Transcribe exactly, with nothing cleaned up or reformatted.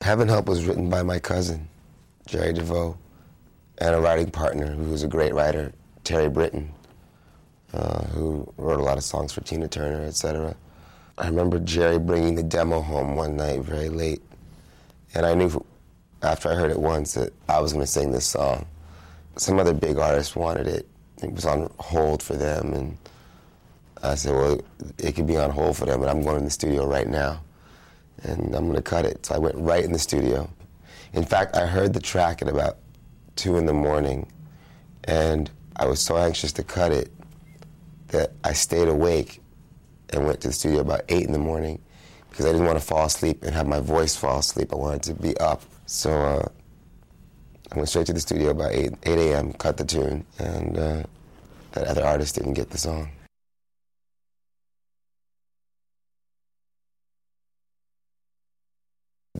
Heaven Help was written by my cousin, Jerry DeVoe, and a writing partner who was a great writer, Terry Britton, uh, who wrote a lot of songs for Tina Turner, et cetera. I remember Jerry bringing the demo home one night very late, and I knew after I heard it once that I was going to sing this song. Some other big artists wanted it. It was on hold for them, and I said, well, it could be on hold for them, but I'm going in the studio right now, and I'm going to cut it. So I went right in the studio. In fact, I heard the track at about two in the morning, and I was so anxious to cut it that I stayed awake and went to the studio about eight in the morning because I didn't want to fall asleep and have my voice fall asleep. I wanted to be up. So uh, I went straight to the studio about eight a.m., cut the tune, and uh, that other artist didn't get the song.